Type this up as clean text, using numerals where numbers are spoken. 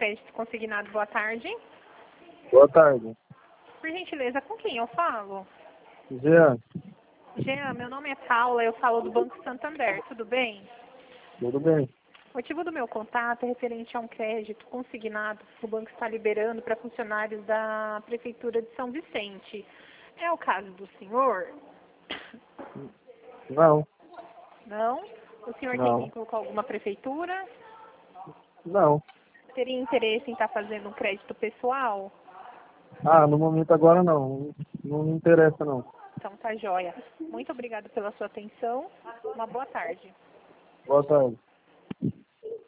Crédito Consignado. Boa tarde. Boa tarde. Por gentileza, com quem eu falo? Jean, Jean, meu nome é Paula, eu falo do Banco Santander, tudo bem? tudo bem? O motivo do meu contato é referente a um crédito consignado que o banco está liberando para funcionários da Prefeitura de São Vicente. É o caso do senhor? Não, Não? O senhor tem não, vínculo com alguma prefeitura? não. Teria interesse em estar fazendo um crédito pessoal? No momento agora não. Não me interessa não. Então tá joia. Muito obrigada pela sua atenção. Uma boa tarde. Boa tarde.